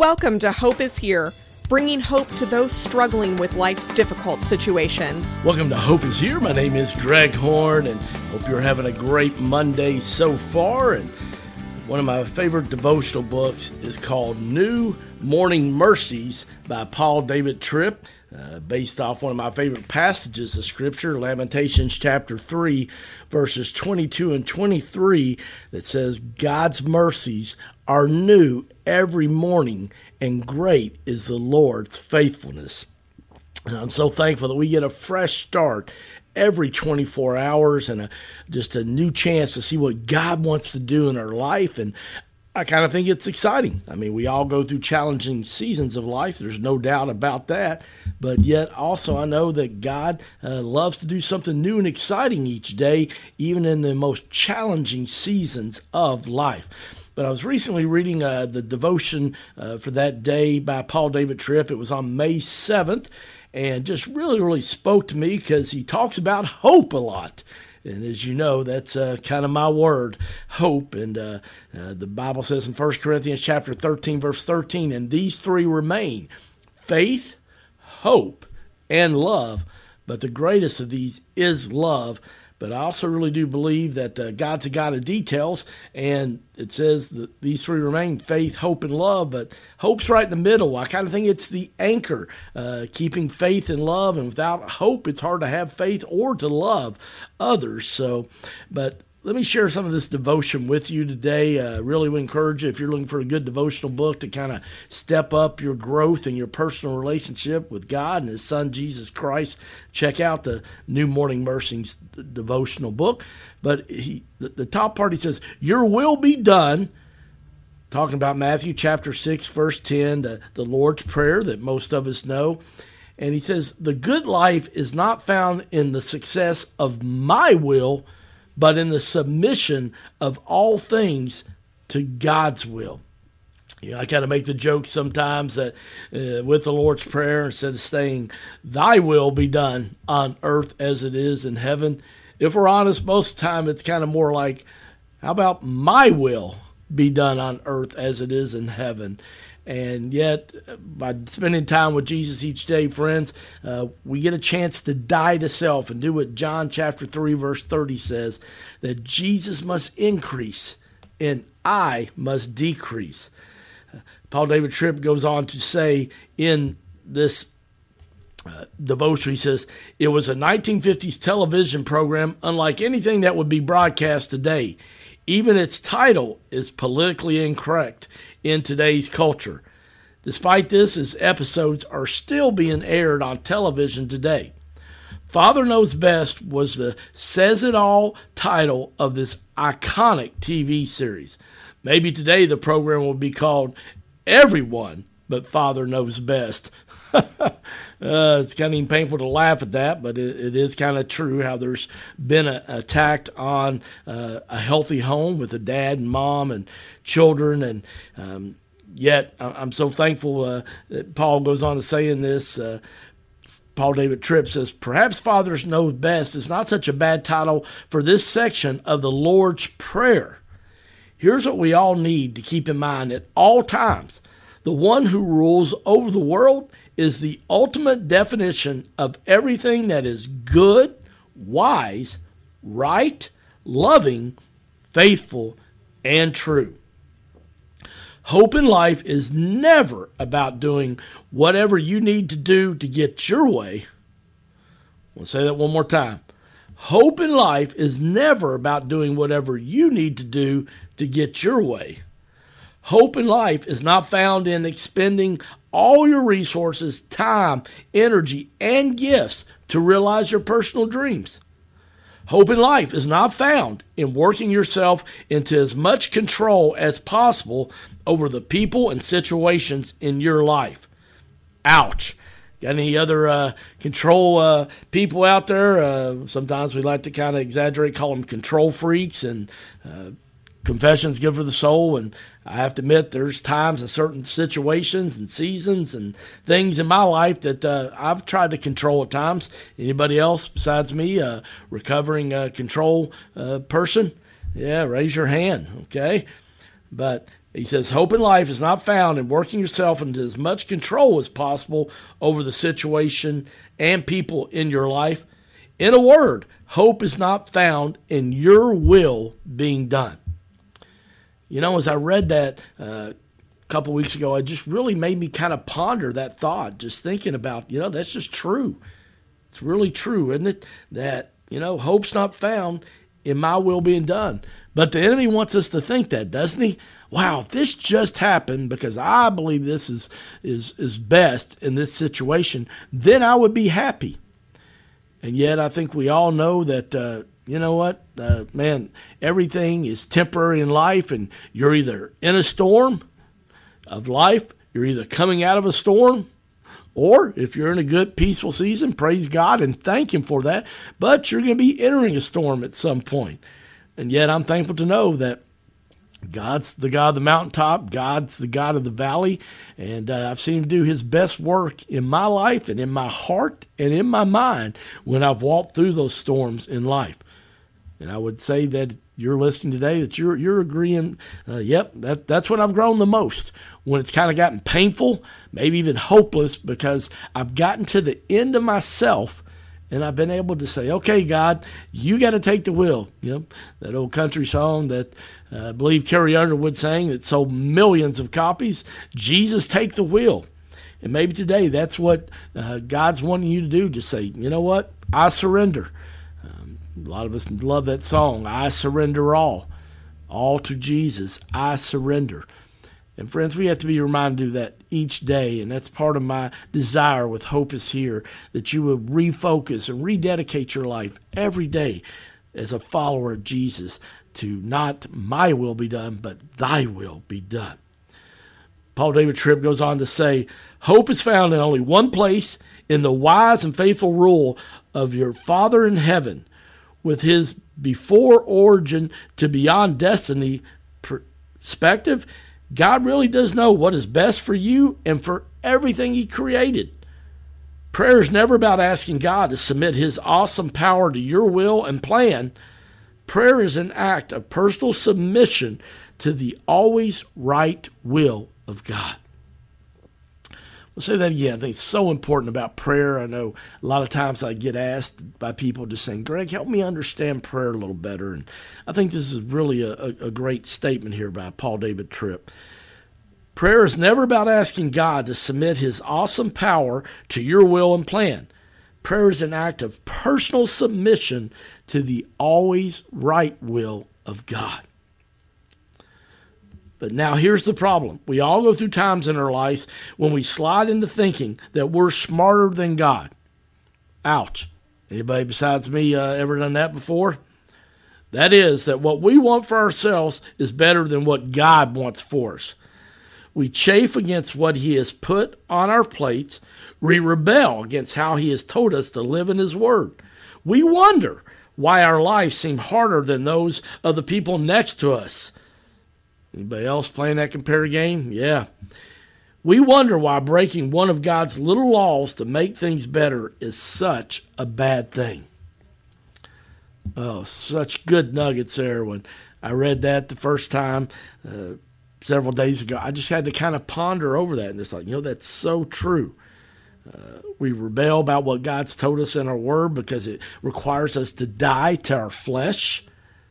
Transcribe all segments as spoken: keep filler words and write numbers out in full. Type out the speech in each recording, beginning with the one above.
Welcome to Hope is Here, bringing hope to those struggling with life's difficult situations. Welcome to Hope is Here. My name is Greg Horn, and hope you're having a great Monday so far. And one of my favorite devotional books is called New Morning Mercies by Paul David Tripp, uh, based off one of my favorite passages of Scripture, Lamentations chapter three, verses twenty-two and twenty-three, that says, God's mercies are new every morning, and great is the Lord's faithfulness. And I'm so thankful that we get a fresh start every twenty-four hours and a, just a new chance to see what God wants to do in our life. And I kind of think it's exciting. I mean, we all go through challenging seasons of life. There's no doubt about that. But yet also I know that God uh, loves to do something new and exciting each day, even in the most challenging seasons of life. But I was recently reading uh, the devotion uh, for that day by Paul David Tripp. It was on May seventh, and just really, really spoke to me because he talks about hope a lot. And as you know, that's uh, kind of my word, hope. And uh, uh, the Bible says in First Corinthians chapter thirteen, verse thirteen, and these three remain, faith, hope, and love. But the greatest of these is love. But I also really do believe that uh, God's a God of details, and it says that these three remain, faith, hope, and love, but hope's right in the middle. I kind of think it's the anchor, uh, keeping faith and love, and without hope, it's hard to have faith or to love others. So, but let me share some of this devotion with you today. Uh, really would encourage you, if you're looking for a good devotional book to kind of step up your growth and your personal relationship with God and His Son, Jesus Christ, check out the New Morning Mercies devotional book. But he, the, the top part, he says, your will be done, talking about Matthew chapter six, verse ten, the, the Lord's Prayer that most of us know. And he says, the good life is not found in the success of my will, but in the submission of all things to God's will. You know, I kind of make the joke sometimes that uh, with the Lord's Prayer, instead of saying, thy will be done on earth as it is in heaven, if we're honest, most of the time it's kind of more like, how about my will be done on earth as it is in heaven? And yet, by spending time with Jesus each day, friends, uh, we get a chance to die to self and do what John chapter three, verse thirty says, that Jesus must increase and I must decrease. Uh, Paul David Tripp goes on to say in this uh, devotion, he says, it was a nineteen fifties television program unlike anything that would be broadcast today. Even its title is politically incorrect in today's culture. Despite this, its episodes are still being aired on television today. Father Knows Best was the says-it-all title of this iconic T V series. Maybe today the program will be called Everyone But Father Knows Best. uh, it's kind of even painful to laugh at that, but it, it is kind of true how there's been an attack on uh, a healthy home with a dad and mom and children. And um, yet I'm so thankful uh, that Paul goes on to say in this, uh, Paul David Tripp says, perhaps Fathers Know Best is not such a bad title for this section of the Lord's Prayer. Here's what we all need to keep in mind at all times. The one who rules over the world is the ultimate definition of everything that is good, wise, right, loving, faithful, and true. Hope in life is never about doing whatever you need to do to get your way. I'll say that one more time. Hope in life is never about doing whatever you need to do to get your way. Hope in life is not found in expending all your resources, time, energy, and gifts to realize your personal dreams. Hope in life is not found in working yourself into as much control as possible over the people and situations in your life. Ouch. Got any other uh, control uh, people out there? Uh, sometimes we like to kind of exaggerate, call them control freaks, and uh, confession's good for the soul. And I have to admit, there's times in certain situations and seasons and things in my life that uh, I've tried to control at times. Anybody else besides me, a recovering uh, control uh, person? Yeah, raise your hand, okay? But He says, hope in life is not found in working yourself into as much control as possible over the situation and people in your life. In a word, hope is not found in your will being done. You know, as I read that uh, a couple weeks ago, it just really made me kind of ponder that thought, just thinking about, you know, that's just true. It's really true, isn't it? That, you know, hope's not found in my will being done. But the enemy wants us to think that, doesn't he? Wow, if this just happened because I believe this is is is best in this situation, then I would be happy. And yet I think we all know that, uh, you know what, uh, man, everything is temporary in life, and you're either in a storm of life, you're either coming out of a storm, or if you're in a good, peaceful season, praise God and thank Him for that, but you're going to be entering a storm at some point. And yet I'm thankful to know that God's the God of the mountaintop. God's the God of the valley. And uh, I've seen Him do His best work in my life and in my heart and in my mind when I've walked through those storms in life. And I would say that you're listening today, that you're you're agreeing, uh, yep, that that's when I've grown the most. When it's kind of gotten painful, maybe even hopeless, because I've gotten to the end of myself. And I've been able to say, okay, God, you got to take the wheel. You know, that old country song that uh, I believe Carrie Underwood sang that sold millions of copies, Jesus, take the wheel. And maybe today that's what uh, God's wanting you to do. Just say, you know what, I surrender. Um, a lot of us love that song, I surrender all. All to Jesus, I surrender. And friends, we have to be reminded to do that each day, and that's part of my desire with Hope is Here, that you would refocus and rededicate your life every day as a follower of Jesus to not my will be done, but thy will be done. Paul David Tripp goes on to say, hope is found in only one place, in the wise and faithful rule of your Father in heaven, with His before origin to beyond destiny perspective. God really does know what is best for you and for everything He created. Prayer is never about asking God to submit His awesome power to your will and plan. Prayer is an act of personal submission to the always right will of God. We'll say that again. I think it's so important about prayer. I know a lot of times I get asked by people just saying, Greg, help me understand prayer a little better. And I think this is really a, a, a great statement here by Paul David Tripp. Prayer is never about asking God to submit His awesome power to your will and plan. Prayer is an act of personal submission to the always right will of God. But now here's the problem. We all go through times in our lives when we slide into thinking that we're smarter than God. Ouch. Anybody besides me uh, ever done that before? That is, that what we want for ourselves is better than what God wants for us. We chafe against what He has put on our plates. We rebel against how He has told us to live in His Word. We wonder why our lives seem harder than those of the people next to us. Anybody else playing that compare game? Yeah. We wonder why breaking one of God's little laws to make things better is such a bad thing. Oh, such good nuggets there. When I read that the first time uh, several days ago, I just had to kind of ponder over that. And it's like, you know, that's so true. Uh, we rebel about what God's told us in our Word because it requires us to die to our flesh.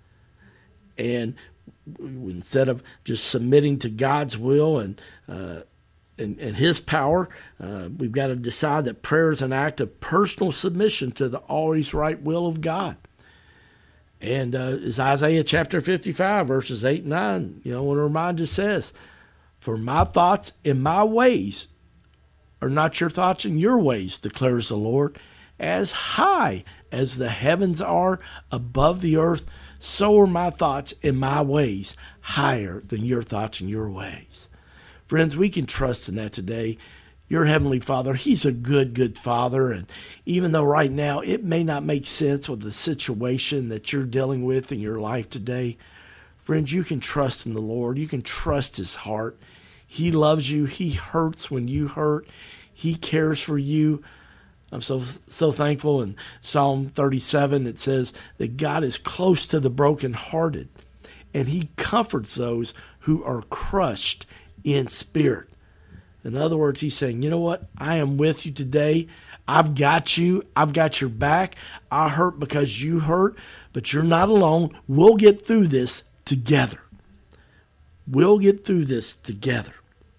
And instead of just submitting to God's will and uh, and, and His power, uh, we've got to decide that prayer is an act of personal submission to the always right will of God. And uh, as Isaiah chapter fifty-five, verses eight and nine, you know, when it reminds us says, for my thoughts and my ways are not your thoughts and your ways, declares the Lord. As high as the heavens are above the earth, so are my thoughts and my ways higher than your thoughts and your ways. Friends, we can trust in that today. Your Heavenly Father, He's a good, good Father. And even though right now it may not make sense with the situation that you're dealing with in your life today, friends, you can trust in the Lord. You can trust His heart. He loves you. He hurts when you hurt. He cares for you. I'm so so thankful. In Psalm thirty-seven, it says that God is close to the brokenhearted, and He comforts those who are crushed in spirit. In other words, he's saying, you know what? I am with you today. I've got you. I've got your back. I hurt because you hurt, but you're not alone. We'll get through this together. We'll get through this together.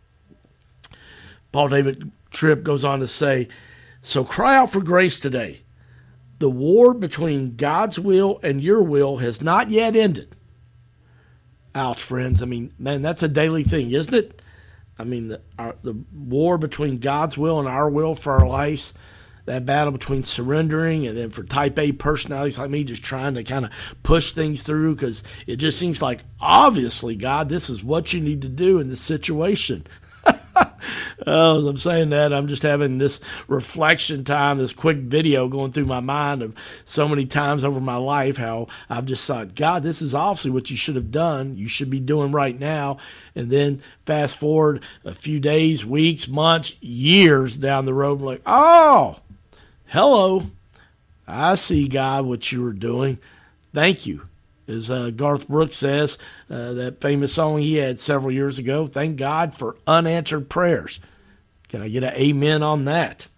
Paul David Tripp goes on to say, so cry out for grace today. The war between God's will and your will has not yet ended. Ouch, friends. I mean, man, that's a daily thing, isn't it? I mean, the, our, the war between God's will and our will for our lives, that battle between surrendering and then for type A personalities like me just trying to kind of push things through because it just seems like, obviously, God, this is what you need to do in this situation. Oh, as I'm saying that, I'm just having this reflection time, this quick video going through my mind of so many times over my life how I've just thought, God, this is obviously what you should have done. You should be doing right now. And then fast forward a few days, weeks, months, years down the road, I'm like, oh, hello. I see, God, what you were doing. Thank you. As uh, Garth Brooks says, uh, that famous song he had several years ago, thank God for unanswered prayers. Can I get an amen on that?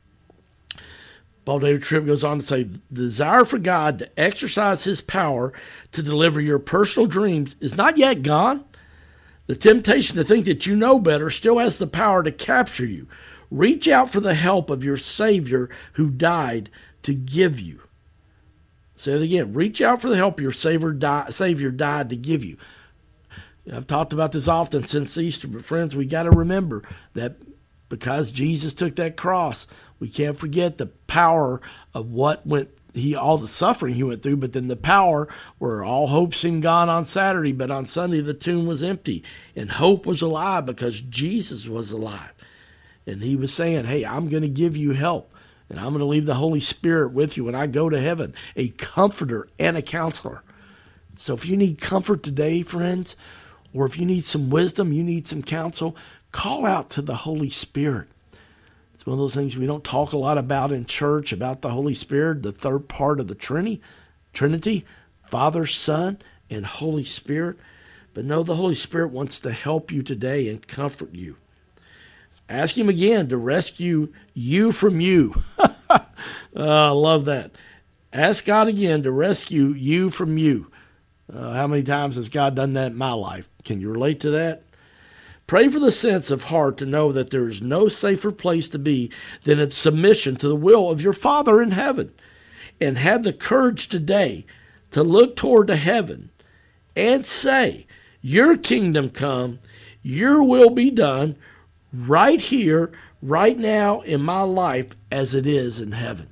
Paul David Tripp goes on to say, the desire for God to exercise his power to deliver your personal dreams is not yet gone. The temptation to think that you know better still has the power to capture you. Reach out for the help of your Savior who died to give you. Say it again. Reach out for the help your Savior, di- Savior died to give you. I've talked about this often since Easter, but friends, we got to remember that because Jesus took that cross, we can't forget the power of what went, he all the suffering he went through, but then the power where all hope seemed gone on Saturday, but on Sunday the tomb was empty, and hope was alive because Jesus was alive. And he was saying, hey, I'm going to give you help. And I'm going to leave the Holy Spirit with you when I go to heaven, a comforter and a counselor. So if you need comfort today, friends, or if you need some wisdom, you need some counsel, call out to the Holy Spirit. It's one of those things we don't talk a lot about in church, about the Holy Spirit, the third part of the Trinity, Trinity, Father, Son, and Holy Spirit. But no, the Holy Spirit wants to help you today and comfort you. Ask him again to rescue you from you. uh, I love that. Ask God again to rescue you from you. Uh, how many times has God done that in my life? Can you relate to that? Pray for the sense of heart to know that there is no safer place to be than in submission to the will of your Father in heaven. And have the courage today to look toward to heaven and say, your kingdom come, your will be done, right here, right now in my life as it is in heaven.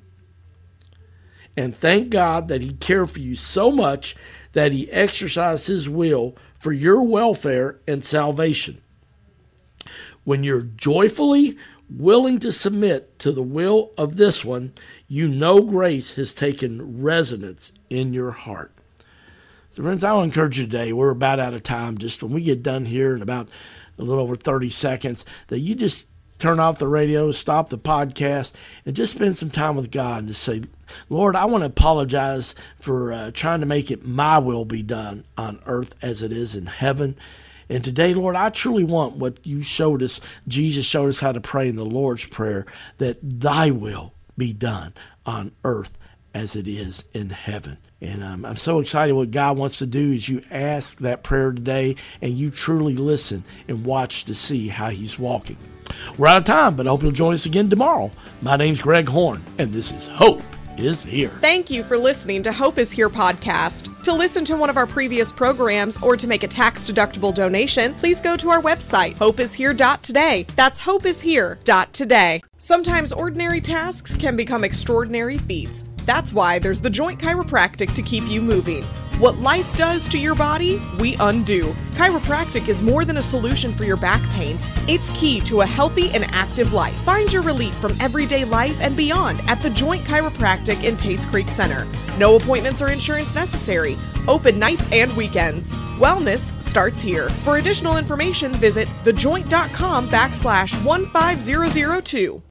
And thank God that he cared for you so much that he exercised his will for your welfare and salvation. When you're joyfully willing to submit to the will of this one, you know grace has taken residence in your heart. So friends, I want to encourage you today, we're about out of time, just when we get done here in about a little over thirty seconds, that you just turn off the radio, stop the podcast, and just spend some time with God and just say, Lord, I want to apologize for uh, trying to make it my will be done on earth as it is in heaven. And today, Lord, I truly want what you showed us, Jesus showed us how to pray in the Lord's Prayer, that thy will be done on earth as it is in heaven. And um, I'm so excited what God wants to do as you ask that prayer today and you truly listen and watch to see how he's walking. We're out of time, but I hope you'll join us again tomorrow. My name's Greg Horn, and this is Hope is Here. Thank you for listening to Hope is Here podcast. To listen to one of our previous programs or to make a tax-deductible donation, please go to our website, hope is here dot today. That's hope is here dot today. Sometimes ordinary tasks can become extraordinary feats. That's why there's the Joint Chiropractic to keep you moving. What life does to your body, we undo. Chiropractic is more than a solution for your back pain. It's key to a healthy and active life. Find your relief from everyday life and beyond at the Joint Chiropractic in Tates Creek Center. No appointments or insurance necessary. Open nights and weekends. Wellness starts here. For additional information, visit thejoint dot com backslash one five zero zero two.